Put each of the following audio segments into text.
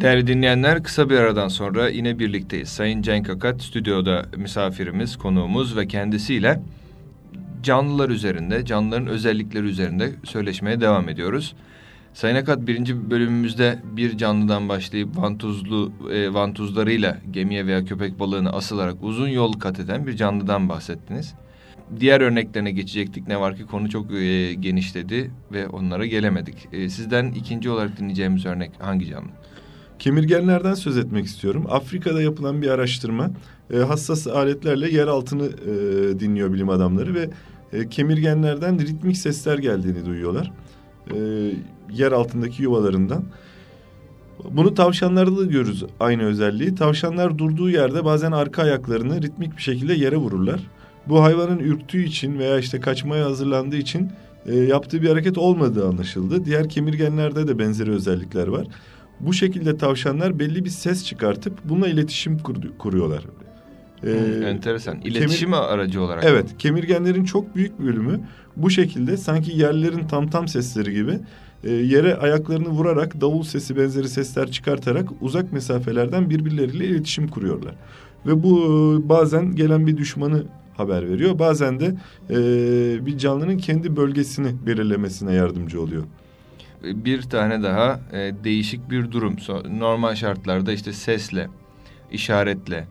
Değerli dinleyenler, kısa bir aradan sonra yine birlikteyiz. Sayın Cenk Akat stüdyoda misafirimiz, konuğumuz ve kendisiyle canlılar üzerinde, canlıların özellikleri üzerinde söyleşmeye devam ediyoruz. Sayın Akat, birinci bölümümüzde bir canlıdan başlayıp vantuzlarıyla gemiye veya köpek balığına asılarak uzun yol kat eden bir canlıdan bahsettiniz. Diğer örneklerine geçecektik. Ne var ki konu çok genişledi ve onlara gelemedik. Sizden ikinci olarak dinleyeceğimiz örnek hangi canlı? Kemirgenlerden söz etmek istiyorum. Afrika'da yapılan bir araştırma, hassas aletlerle yer altını dinliyor bilim adamları ve kemirgenlerden ritmik sesler geldiğini duyuyorlar. Yer altındaki yuvalarından. Bunu tavşanlarda da görürüz, aynı özelliği. Tavşanlar durduğu yerde bazen arka ayaklarını ritmik bir şekilde yere vururlar. Bu hayvanın ürktüğü için veya işte kaçmaya hazırlandığı için yaptığı bir hareket olmadığı anlaşıldı. Diğer kemirgenlerde de benzeri özellikler var. Bu şekilde tavşanlar belli bir ses çıkartıp bununla iletişim kuruyorlar. Enteresan. İletişim aracı olarak. Evet. Kemirgenlerin çok büyük bir bölümü bu şekilde sanki yerlerin tam sesleri gibi yere ayaklarını vurarak davul sesi benzeri sesler çıkartarak uzak mesafelerden birbirleriyle iletişim kuruyorlar. Ve bu bazen gelen bir düşmanı haber veriyor. Bazen de bir canlının kendi bölgesini belirlemesine yardımcı oluyor. Bir tane daha değişik bir durum. Normal şartlarda işte sesle, işaretle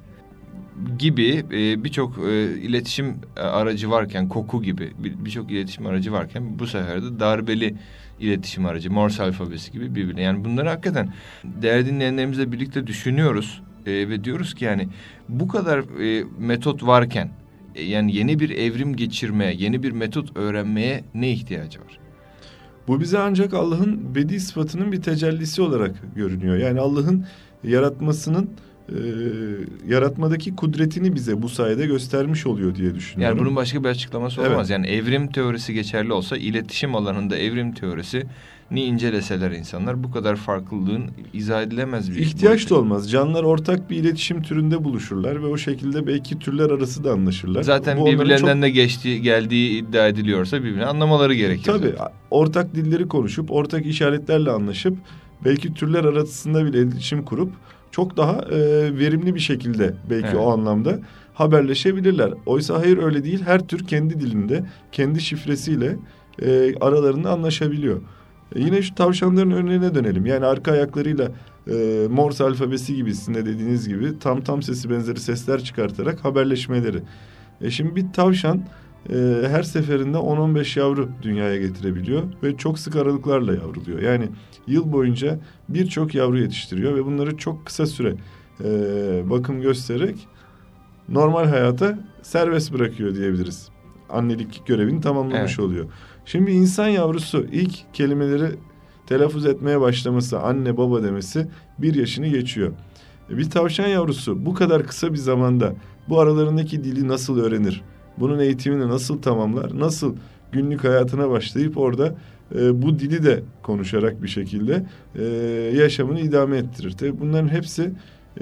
gibi birçok iletişim aracı varken, koku gibi birçok iletişim aracı varken bu sefer de darbeli iletişim aracı, Morse alfabesi gibi birbirine. Yani bunları hakikaten değerli dinleyenlerimizle birlikte düşünüyoruz ve diyoruz ki yani bu kadar metot varken yani yeni bir evrim geçirmeye, yeni bir metot öğrenmeye ne ihtiyacı var? Bu bize ancak Allah'ın bedi sıfatının bir tecellisi olarak görünüyor. Yani Allah'ın yaratmasının yaratmadaki kudretini bize bu sayede göstermiş oluyor diye düşünüyorum. Yani bunun başka bir açıklaması olamaz. Evet. Yani evrim teorisi geçerli olsa iletişim alanında evrim teorisini inceleseler insanlar bu kadar farklılığın izah edilemez bir ihtiyaç da olmaz. Canlılar ortak bir iletişim türünde buluşurlar ve o şekilde belki türler arası da anlaşırlar. Zaten bu birbirlerinden de geldiği iddia ediliyorsa birbirini anlamaları gerekir. Tabii. Zaten. Ortak dilleri konuşup ortak işaretlerle anlaşıp belki türler arasında bile iletişim kurup çok daha verimli bir şekilde belki o anlamda haberleşebilirler. Oysa hayır, öyle değil. Her tür kendi dilinde, kendi şifresiyle aralarında anlaşabiliyor. Yine şu tavşanların örneğine dönelim. Yani arka ayaklarıyla Morse alfabesi gibisinde dediğiniz gibi tam sesi benzeri sesler çıkartarak haberleşmeleri. Şimdi bir tavşan her seferinde 10-15 yavru dünyaya getirebiliyor ve çok sık aralıklarla yavruluyor. Yani yıl boyunca birçok yavru yetiştiriyor ve bunları çok kısa süre bakım göstererek normal hayata serbest bırakıyor diyebiliriz. Annelik görevini tamamlamış oluyor. Şimdi insan yavrusu ilk kelimeleri telaffuz etmeye başlaması, anne baba demesi 1 yaşını geçiyor. Bir tavşan yavrusu bu kadar kısa bir zamanda bu aralarındaki dili nasıl öğrenir? Bunun eğitimini nasıl tamamlar? Nasıl günlük hayatına başlayıp orada bu dili de konuşarak bir şekilde yaşamını idame ettirir? Tabii bunların hepsi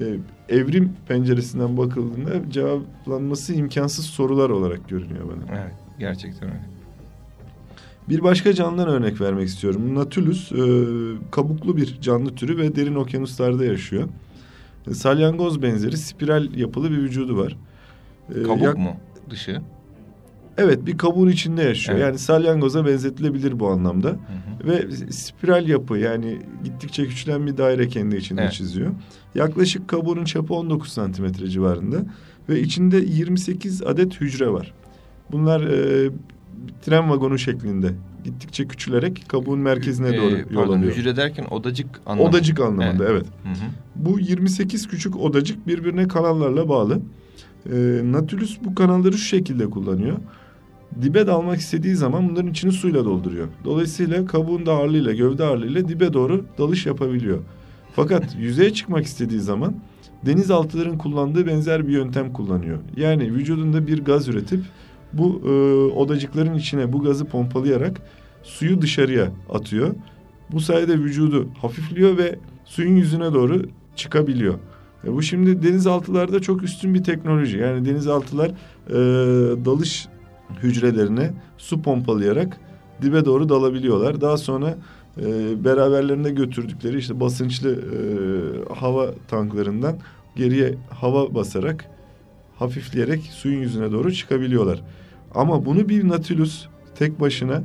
evrim penceresinden bakıldığında cevaplanması imkansız sorular olarak görünüyor bana. Evet, gerçekten öyle. Bir başka canlıdan örnek vermek istiyorum. Nautilus kabuklu bir canlı türü ve derin okyanuslarda yaşıyor. Salyangoz benzeri spiral yapılı bir vücudu var. Kabuk mu dışı? Evet, bir kabuğun içinde yaşıyor. Evet. Yani salyangoza benzetilebilir bu anlamda. Ve spiral yapı, yani gittikçe küçülen bir daire kendi içinde çiziyor. Yaklaşık kabuğunun çapı 19 santimetre civarında. Ve içinde 28 adet hücre var. Bunlar tren vagonu şeklinde gittikçe küçülerek kabuğun merkezine doğru yol alıyor. Hücre derken odacık anlamında. Odacık anlamında, evet. Bu 28 küçük odacık birbirine kanallarla bağlı. Nautilus bu kanalları şu şekilde kullanıyor. Dibe dalmak istediği zaman bunların içini suyla dolduruyor. Dolayısıyla kabuğun da ağırlığıyla, gövde ağırlığıyla dibe doğru dalış yapabiliyor. Fakat yüzeye çıkmak istediği zaman denizaltıların kullandığı benzer bir yöntem kullanıyor. Yani vücudunda bir gaz üretip bu odacıkların içine bu gazı pompalayarak suyu dışarıya atıyor. Bu sayede vücudu hafifliyor ve suyun yüzüne doğru çıkabiliyor. Bu şimdi denizaltılarda çok üstün bir teknoloji. Yani denizaltılar dalış hücrelerine su pompalayarak dibe doğru dalabiliyorlar. Daha sonra beraberlerinde götürdükleri işte basınçlı hava tanklarından geriye hava basarak hafifleyerek suyun yüzüne doğru çıkabiliyorlar. Ama bunu bir Nautilus tek başına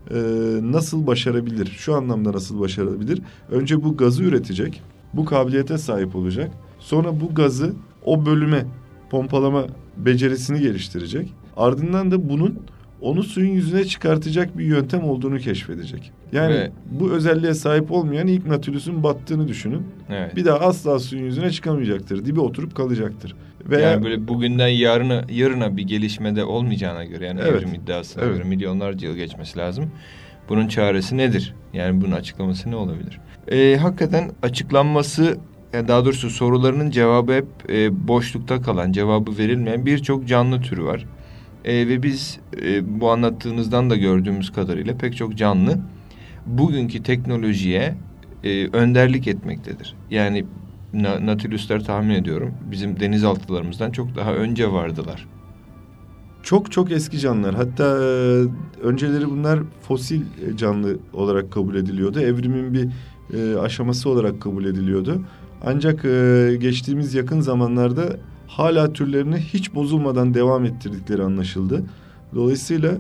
nasıl başarabilir? Şu anlamda nasıl başarabilir? Önce bu gazı üretecek, bu kabiliyete sahip olacak. Sonra bu gazı o bölüme pompalama becerisini geliştirecek. Ardından da onu suyun yüzüne çıkartacak bir yöntem olduğunu keşfedecek. Yani bu özelliğe sahip olmayan ilk Nautilus'un battığını düşünün. Evet. Bir daha asla suyun yüzüne çıkamayacaktır. Dibe oturup kalacaktır. Yani böyle bugünden yarına bir gelişmede olmayacağına göre, yani evrim iddiasına göre milyonlarca yıl geçmesi lazım. Bunun çaresi nedir? Yani bunun açıklaması ne olabilir? Hakikaten açıklanması, yani daha doğrusu sorularının cevabı hep boşlukta kalan, cevabı verilmeyen birçok canlı türü var. Ve biz bu anlattığınızdan da gördüğümüz kadarıyla pek çok canlı bugünkü teknolojiye önderlik etmektedir. Yani Nautilus'lar tahmin ediyorum bizim denizaltılarımızdan çok daha önce vardılar. Çok çok eski canlılar. Hatta önceleri bunlar fosil canlı olarak kabul ediliyordu. Evrimin bir aşaması olarak kabul ediliyordu. Ancak geçtiğimiz yakın zamanlarda hala türlerini hiç bozulmadan devam ettirdikleri anlaşıldı. Dolayısıyla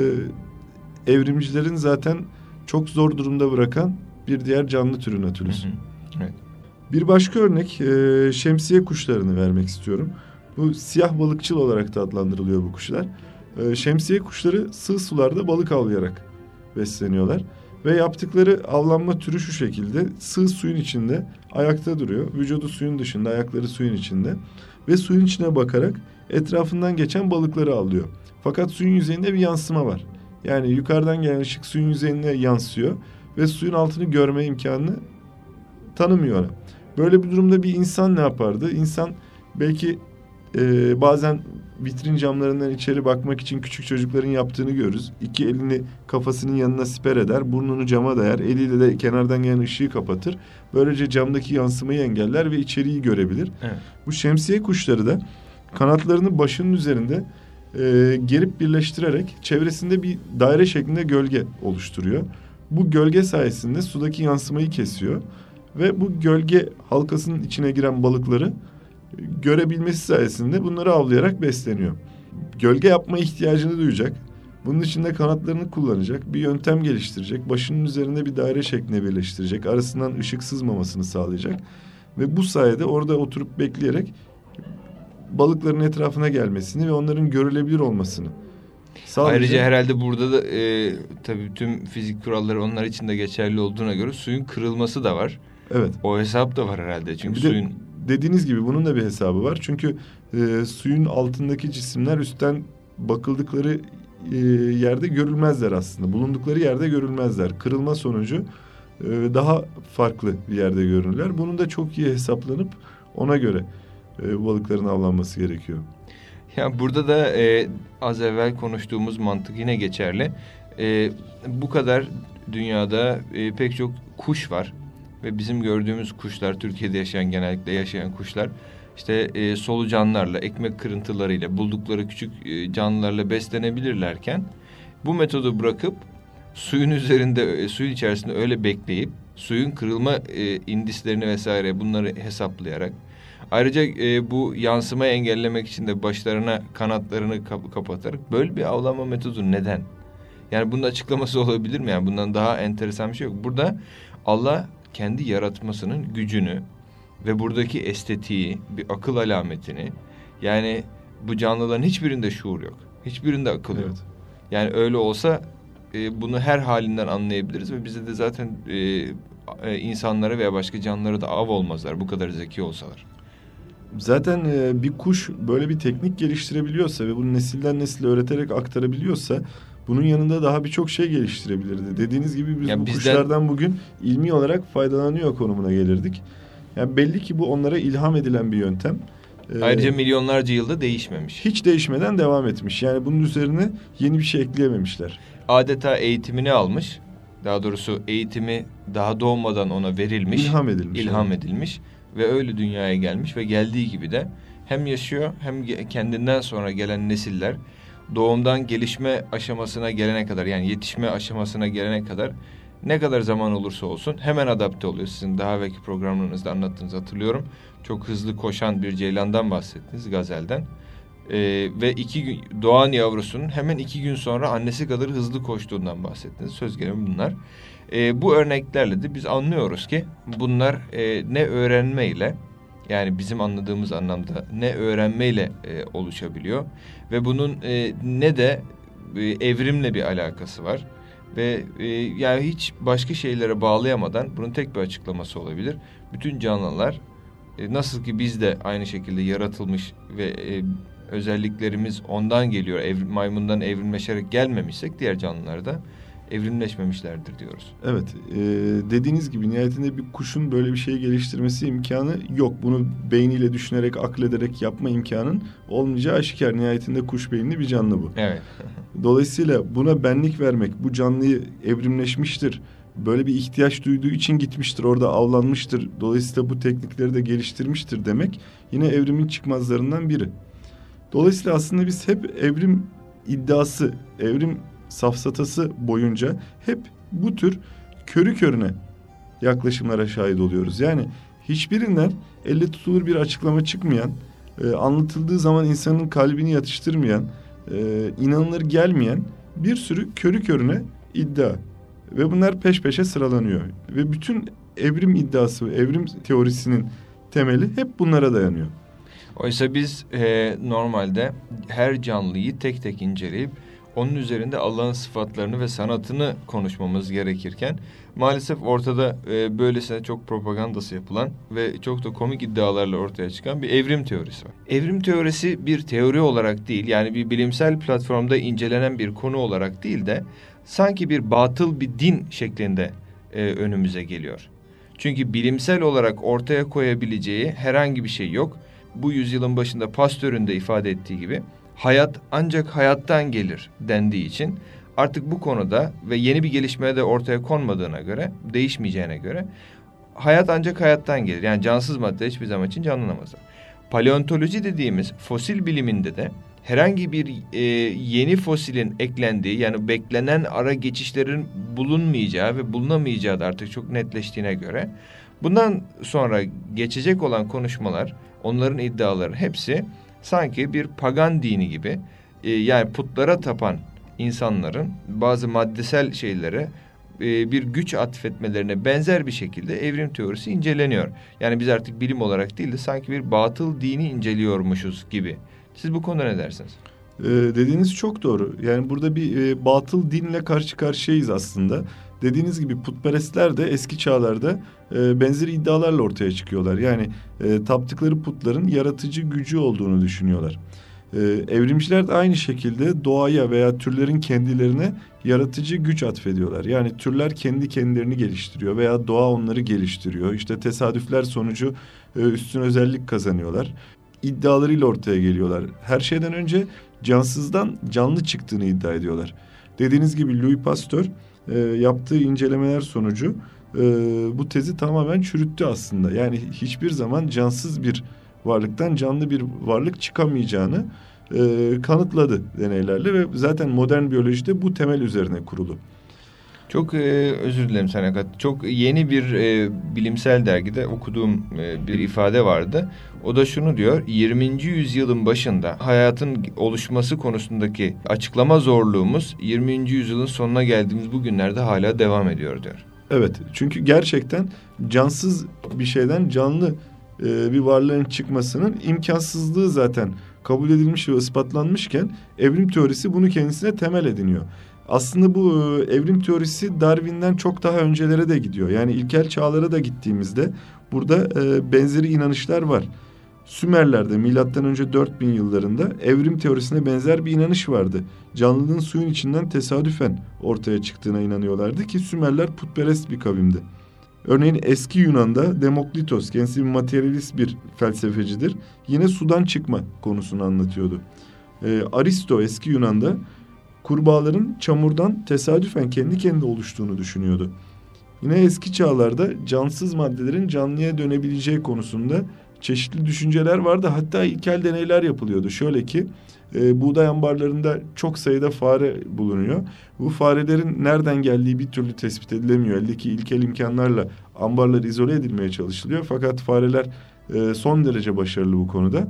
evrimcilerin zaten çok zor durumda bırakan bir diğer canlı türü Nautilus. Evet. Bir başka örnek şemsiye kuşlarını vermek istiyorum. Bu siyah balıkçıl olarak da adlandırılıyor bu kuşlar. Şemsiye kuşları sığ sularda balık avlayarak besleniyorlar. Ve yaptıkları avlanma türü şu şekilde: sığ suyun içinde ayakta duruyor. Vücudu suyun dışında, ayakları suyun içinde. Ve suyun içine bakarak etrafından geçen balıkları avlıyor. Fakat suyun yüzeyinde bir yansıma var. Yani yukarıdan gelen ışık suyun yüzeyine yansıyor. Ve suyun altını görme imkanını tanımıyor ona. Böyle bir durumda bir insan ne yapardı? İnsan belki bazen vitrin camlarından içeri bakmak için küçük çocukların yaptığını görürüz. İki elini kafasının yanına siper eder, burnunu cama dayar, eliyle de kenardan gelen ışığı kapatır. Böylece camdaki yansımayı engeller ve içeriği görebilir. Evet. Bu şemsiye kuşları da kanatlarını başının üzerinde gerip birleştirerek çevresinde bir daire şeklinde gölge oluşturuyor. Bu gölge sayesinde sudaki yansımayı kesiyor ve bu gölge halkasının içine giren balıkları görebilmesi sayesinde bunları avlayarak besleniyor. Gölge yapma ihtiyacını duyacak. Bunun için de kanatlarını kullanacak. Bir yöntem geliştirecek. Başının üzerinde bir daire şeklinde birleştirecek. Arasından ışık sızmamasını sağlayacak. Ve bu sayede orada oturup bekleyerek balıkların etrafına gelmesini ve onların görülebilir olmasını sağlayacak. Ayrıca herhalde burada da tabii tüm fizik kuralları onlar için de geçerli olduğuna göre suyun kırılması da var. Evet. O hesap da var herhalde. Çünkü suyun... Dediğiniz gibi bunun da bir hesabı var. Çünkü suyun altındaki cisimler üstten bakıldıkları yerde görülmezler aslında. Bulundukları yerde görülmezler. Kırılma sonucu daha farklı bir yerde görünürler. Bunun da çok iyi hesaplanıp ona göre balıkların avlanması gerekiyor. Ya burada da az evvel konuştuğumuz mantık yine geçerli. Bu kadar dünyada pek çok kuş var. Ve bizim gördüğümüz kuşlar, Türkiye'de genellikle yaşayan kuşlar, işte solucanlarla, ekmek kırıntılarıyla, buldukları küçük canlılarla beslenebilirlerken bu metodu bırakıp suyun üzerinde, suyun içerisinde öyle bekleyip suyun kırılma indislerini vesaire bunları hesaplayarak, ayrıca bu yansımayı engellemek için de başlarına kanatlarını kapatarak böyle bir avlanma metodu neden? Yani bunun açıklaması olabilir mi? Yani bundan daha enteresan bir şey yok. Burada Allah kendi yaratmasının gücünü ve buradaki estetiği, bir akıl alametini, yani bu canlıların hiçbirinde şuur yok. Hiçbirinde akıl yok. Yani öyle olsa bunu her halinden anlayabiliriz ve bize de zaten insanlara veya başka canlılara da av olmazlar bu kadar zeki olsalar. Zaten bir kuş böyle bir teknik geliştirebiliyorsa ve bunu nesilden nesile öğreterek aktarabiliyorsa bunun yanında daha birçok şey geliştirebilirdi. Dediğiniz gibi biz bu kuşlardan bugün ilmi olarak faydalanıyor konumuna gelirdik. Yani belli ki bu onlara ilham edilen bir yöntem. Ayrıca milyonlarca yılda değişmemiş. Hiç değişmeden devam etmiş. Yani bunun üzerine yeni bir şey ekleyememişler. Adeta eğitimini almış. Daha doğrusu eğitimi daha doğmadan ona verilmiş. İlham edilmiş. Ve öyle dünyaya gelmiş ve geldiği gibi de hem yaşıyor hem kendinden sonra gelen nesiller doğumdan gelişme aşamasına gelene kadar, yani yetişme aşamasına gelene kadar ne kadar zaman olursa olsun hemen adapte oluyor. Sizin daha evvelki programlarınızda anlattığınızı hatırlıyorum. Çok hızlı koşan bir ceylandan bahsettiniz, gazelden. Ve doğan yavrusunun hemen 2 gün sonra annesi kadar hızlı koştuğundan bahsettiniz. Söz gelimi bunlar. Bu örneklerle de biz anlıyoruz ki bunlar ne öğrenmeyle, yani bizim anladığımız anlamda ne öğrenmeyle oluşabiliyor. Ve bunun ne de evrimle bir alakası var. Ve yani hiç başka şeylere bağlayamadan bunun tek bir açıklaması olabilir. Bütün canlılar nasıl ki biz de aynı şekilde yaratılmış ve özelliklerimiz ondan geliyor. Maymundan evrimleşerek gelmemişsek diğer canlılar da evrimleşmemişlerdir diyoruz. Evet, dediğiniz gibi nihayetinde bir kuşun böyle bir şey geliştirmesi imkanı yok. Bunu beyniyle düşünerek, aklederek yapma imkanın olmayacağı aşikar. Nihayetinde kuş beyinli bir canlı bu. Evet. Dolayısıyla buna benlik vermek, bu canlıyı evrimleşmiştir, böyle bir ihtiyaç duyduğu için gitmiştir, orada avlanmıştır, dolayısıyla bu teknikleri de geliştirmiştir demek yine evrimin çıkmazlarından biri. Dolayısıyla aslında biz hep evrim iddiası, evrim safsatası boyunca hep bu tür körü körüne yaklaşımlara şahit oluyoruz. Yani hiçbirinden elle tutulur bir açıklama çıkmayan, anlatıldığı zaman insanın kalbini yatıştırmayan, inanılır gelmeyen bir sürü körü körüne iddia. Ve bunlar peş peşe sıralanıyor. Ve bütün evrim iddiası, evrim teorisinin temeli hep bunlara dayanıyor. Oysa biz normalde her canlıyı tek tek inceleyip onun üzerinde Allah'ın sıfatlarını ve sanatını konuşmamız gerekirken maalesef ortada böylesine çok propagandası yapılan ve çok da komik iddialarla ortaya çıkan bir evrim teorisi var. Evrim teorisi bir teori olarak değil, yani bir bilimsel platformda incelenen bir konu olarak değil de sanki bir batıl bir din şeklinde önümüze geliyor. Çünkü bilimsel olarak ortaya koyabileceği herhangi bir şey yok. Bu yüzyılın başında Pasteur'ün de ifade ettiği gibi hayat ancak hayattan gelir dendiği için artık bu konuda ve yeni bir gelişmeye de ortaya konmadığına göre, değişmeyeceğine göre hayat ancak hayattan gelir. Yani cansız madde hiçbir zaman için canlanamaz. Paleontoloji dediğimiz fosil biliminde de herhangi bir yeni fosilin eklendiği, yani beklenen ara geçişlerin bulunmayacağı ve bulunamayacağı da artık çok netleştiğine göre bundan sonra geçecek olan konuşmalar, onların iddiaları hepsi sanki bir pagan dini gibi, yani putlara tapan insanların bazı maddesel şeylere bir güç atfetmelerine benzer bir şekilde evrim teorisi inceleniyor. Yani biz artık bilim olarak değil de sanki bir batıl dini inceliyormuşuz gibi. Siz bu konuda ne dersiniz? Dediğiniz çok doğru. Yani burada bir batıl dinle karşı karşıyayız aslında. Dediğiniz gibi putperestler de eski çağlarda benzeri iddialarla ortaya çıkıyorlar. Yani taptıkları putların yaratıcı gücü olduğunu düşünüyorlar. Evrimciler de aynı şekilde doğaya veya türlerin kendilerine yaratıcı güç atfediyorlar. Yani türler kendi kendilerini geliştiriyor veya doğa onları geliştiriyor. İşte tesadüfler sonucu üstün özellik kazanıyorlar. İddialarıyla ortaya geliyorlar. Her şeyden önce cansızdan canlı çıktığını iddia ediyorlar. Dediğiniz gibi Louis Pasteur yaptığı incelemeler sonucu bu tezi tamamen çürüttü aslında. Yani hiçbir zaman cansız bir varlıktan canlı bir varlık çıkamayacağını kanıtladı deneylerle ve zaten modern biyolojide bu temel üzerine kurulu. Çok özür dilerim Senekat. Çok yeni bir bilimsel dergide okuduğum bir ifade vardı. O da şunu diyor: 20. yüzyılın başında hayatın oluşması konusundaki açıklama zorluğumuz 20. yüzyılın sonuna geldiğimiz bu günlerde hala devam ediyor diyor. Evet, çünkü gerçekten cansız bir şeyden canlı bir varlığın çıkmasının imkansızlığı zaten kabul edilmiş ve ispatlanmışken evrim teorisi bunu kendisine temel ediniyor. Aslında bu evrim teorisi Darwin'den çok daha öncelere de gidiyor. Yani ilkel çağlara da gittiğimizde burada benzeri inanışlar var. Sümerler'de milattan önce 4000 yıllarında evrim teorisine benzer bir inanış vardı. Canlılığın suyun içinden tesadüfen ortaya çıktığına inanıyorlardı ki Sümerler putperest bir kavimdi. Örneğin eski Yunan'da Demokritos, kendisi bir materyalist bir felsefecidir. Yine sudan çıkma konusunu anlatıyordu. Aristo eski Yunan'da kurbağaların çamurdan tesadüfen kendi kendine oluştuğunu düşünüyordu. Yine eski çağlarda cansız maddelerin canlıya dönebileceği konusunda çeşitli düşünceler vardı. Hatta ilkel deneyler yapılıyordu. Şöyle ki buğday ambarlarında çok sayıda fare bulunuyor. Bu farelerin nereden geldiği bir türlü tespit edilemiyor. Eldeki ilkel imkanlarla ambarlar izole edilmeye çalışılıyor. Fakat fareler son derece başarılı bu konuda.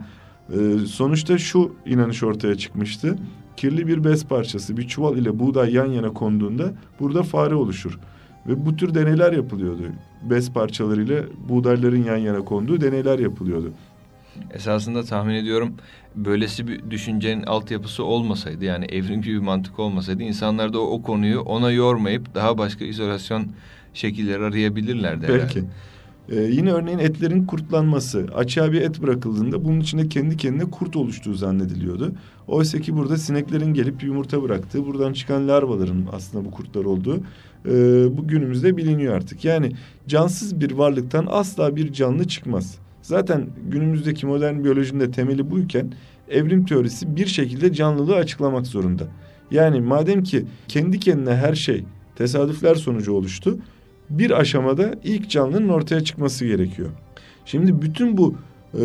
Sonuçta şu inanış ortaya çıkmıştı. Kirli bir bez parçası, bir çuval ile buğday yan yana konduğunda burada fare oluşur. Ve bu tür deneyler yapılıyordu. Bez parçalarıyla buğdayların yan yana konduğu deneyler yapılıyordu. Esasında tahmin ediyorum böylesi bir düşüncenin altyapısı olmasaydı, yani evrimci bir mantık olmasaydı, insanlar da o konuyu ona yormayıp daha başka izolasyon şekilleri arayabilirlerdi belki. Yine örneğin etlerin kurtlanması. Açığa bir et bırakıldığında bunun içinde kendi kendine kurt oluştuğu zannediliyordu. Oysa ki burada sineklerin gelip yumurta bıraktığı, buradan çıkan larvaların aslında bu kurtlar olduğu bu günümüzde biliniyor artık. Yani cansız bir varlıktan asla bir canlı çıkmaz. Zaten günümüzdeki modern biyolojinin de temeli buyken evrim teorisi bir şekilde canlılığı açıklamak zorunda. Yani madem ki kendi kendine her şey tesadüfler sonucu oluştu, bir aşamada ilk canlının ortaya çıkması gerekiyor. Şimdi bütün bu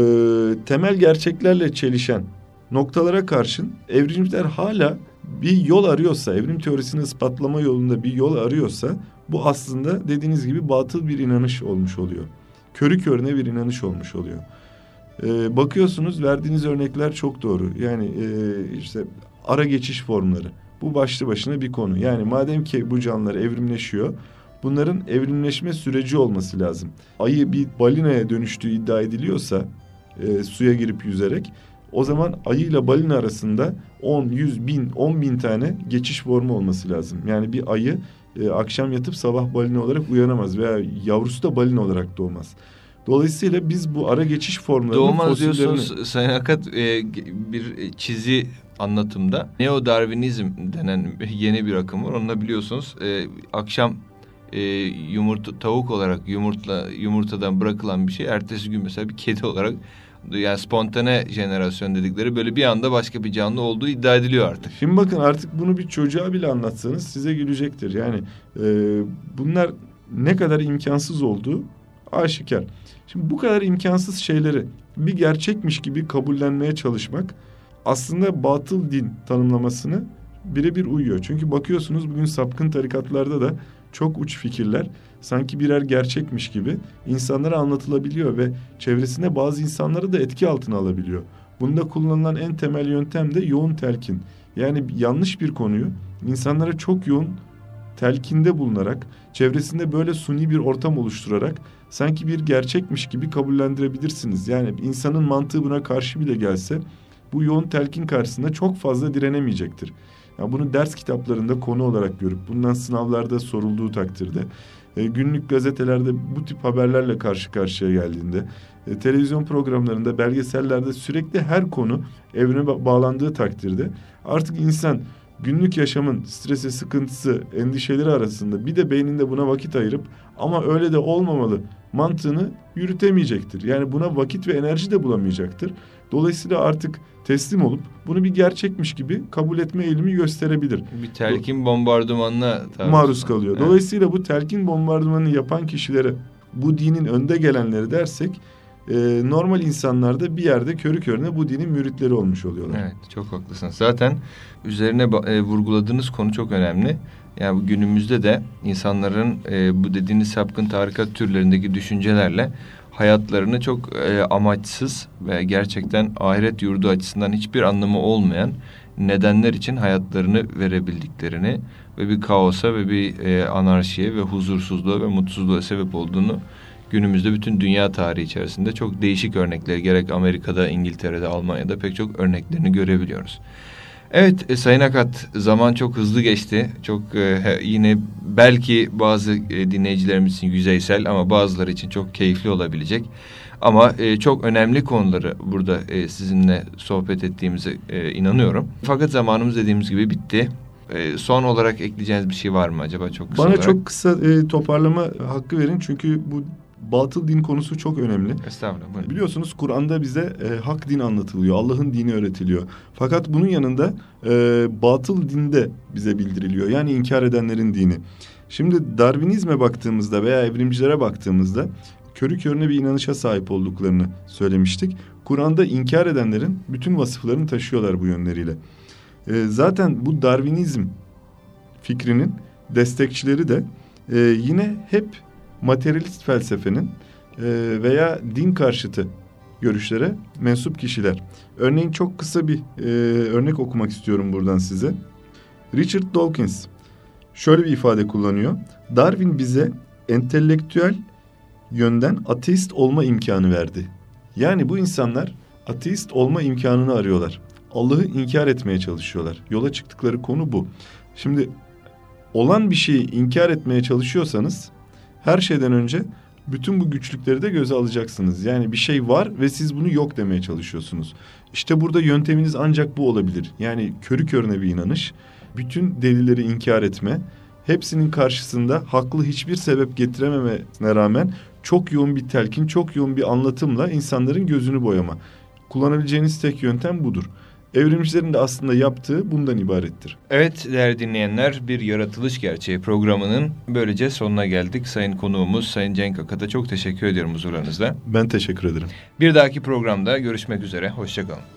temel gerçeklerle çelişen noktalara karşın evrimciler hala bir yol arıyorsa, evrim teorisini ispatlama yolunda bir yol arıyorsa, bu aslında dediğiniz gibi batıl bir inanış olmuş oluyor. Körü körüne bir inanış olmuş oluyor. Bakıyorsunuz, verdiğiniz örnekler çok doğru. Yani işte ara geçiş formları. Bu başlı başına bir konu. Yani madem ki bu canlılar evrimleşiyor, bunların evrimleşme süreci olması lazım. Ayı bir balinaya dönüştüğü iddia ediliyorsa suya girip yüzerek, o zaman ayı ile balina arasında 10, 100, 1000, 10.000 tane geçiş formu olması lazım. Yani bir ayı akşam yatıp sabah balina olarak uyanamaz veya yavrusu da balina olarak doğmaz. Dolayısıyla biz bu ara geçiş formlarının doğmaz fosillerini... diyorsunuz Sayın Akat, bir çizi anlatımda Neo-Darwinizm denen yeni bir akım var. Onu da biliyorsunuz, akşam tavuk olarak yumurtadan bırakılan bir şey ertesi gün mesela bir kedi olarak, yani spontane jenerasyon dedikleri, böyle bir anda başka bir canlı olduğu iddia ediliyor artık. Şimdi bakın, artık bunu bir çocuğa bile anlatsanız size gülecektir. Yani bunlar ne kadar imkansız olduğu aşikar. Şimdi bu kadar imkansız şeyleri bir gerçekmiş gibi kabullenmeye çalışmak aslında batıl din tanımlamasını birebir uyuyor. Çünkü bakıyorsunuz bugün sapkın tarikatlarda da çok uç fikirler sanki birer gerçekmiş gibi insanlara anlatılabiliyor ve çevresinde bazı insanları da etki altına alabiliyor. Bunda kullanılan en temel yöntem de yoğun telkin. Yani yanlış bir konuyu insanlara çok yoğun telkinde bulunarak, çevresinde böyle suni bir ortam oluşturarak sanki bir gerçekmiş gibi kabullendirebilirsiniz. Yani insanın mantığı buna karşı bile gelse bu yoğun telkin karşısında çok fazla direnemeyecektir. Yani bunu ders kitaplarında konu olarak görüp bundan sınavlarda sorulduğu takdirde, günlük gazetelerde bu tip haberlerle karşı karşıya geldiğinde, televizyon programlarında, belgesellerde sürekli her konu evrene bağlandığı takdirde artık insan günlük yaşamın stresi, sıkıntısı, endişeleri arasında bir de beyninde buna vakit ayırıp ama öyle de olmamalı mantığını yürütemeyecektir. Yani buna vakit ve enerji de bulamayacaktır. Dolayısıyla artık teslim olup bunu bir gerçekmiş gibi kabul etme eğilimi gösterebilir. Bir telkin bombardımanına maruz kalıyor. Evet. Dolayısıyla bu telkin bombardımanını yapan kişilere, bu dinin önde gelenleri dersek, normal insanlar da bir yerde körü körüne bu dinin müritleri olmuş oluyorlar. Evet, çok haklısınız. Zaten üzerine vurguladığınız konu çok önemli. Yani günümüzde de insanların bu dediğiniz sapkın tarikat türlerindeki düşüncelerle hayatlarını çok amaçsız ve gerçekten ahiret yurdu açısından hiçbir anlamı olmayan nedenler için hayatlarını verebildiklerini ve bir kaosa ve bir anarşiye ve huzursuzluğa ve mutsuzluğa sebep olduğunu günümüzde bütün dünya tarihi içerisinde çok değişik örnekleri, gerek Amerika'da, İngiltere'de, Almanya'da pek çok örneklerini görebiliyoruz. Evet Sayın Akat, zaman çok hızlı geçti. Çok yine belki bazı dinleyicilerimiz için yüzeysel ama bazıları için çok keyifli olabilecek. Ama çok önemli konuları burada sizinle sohbet ettiğimize inanıyorum. Fakat zamanımız dediğimiz gibi bitti. Son olarak ekleyeceğiniz bir şey var mı acaba, çok kısa olarak? Bana çok kısa toparlama hakkı verin çünkü bu batıl din konusu çok önemli. Estağfurullah. Buyurun. Biliyorsunuz Kur'an'da bize hak din anlatılıyor. Allah'ın dini öğretiliyor. Fakat bunun yanında batıl din de bize bildiriliyor. Yani inkar edenlerin dini. Şimdi Darwinizme baktığımızda veya evrimcilere baktığımızda körü körüne bir inanışa sahip olduklarını söylemiştik. Kur'an'da inkar edenlerin bütün vasıflarını taşıyorlar bu yönleriyle. Zaten bu Darwinizm fikrinin destekçileri de yine hep materyalist felsefenin veya din karşıtı görüşlere mensup kişiler. Örneğin çok kısa bir örnek okumak istiyorum buradan size. Richard Dawkins şöyle bir ifade kullanıyor. Darwin bize entelektüel yönden ateist olma imkanı verdi. Yani bu insanlar ateist olma imkanını arıyorlar. Allah'ı inkar etmeye çalışıyorlar. Yola çıktıkları konu bu. Şimdi olan bir şeyi inkar etmeye çalışıyorsanız her şeyden önce bütün bu güçlükleri de göze alacaksınız. Yani bir şey var ve siz bunu yok demeye çalışıyorsunuz. İşte burada yönteminiz ancak bu olabilir. Yani körü körüne bir inanış, bütün delilleri inkar etme, hepsinin karşısında haklı hiçbir sebep getirememesine rağmen çok yoğun bir telkin, çok yoğun bir anlatımla insanların gözünü boyama. Kullanabileceğiniz tek yöntem budur. Evrimcilerin de aslında yaptığı bundan ibarettir. Evet değerli dinleyenler, bir Yaratılış Gerçeği programının böylece sonuna geldik. Sayın konuğumuz Sayın Cenk Akat'a çok teşekkür ediyorum huzurlarınızda. Ben teşekkür ederim. Bir dahaki programda görüşmek üzere, hoşça kalın.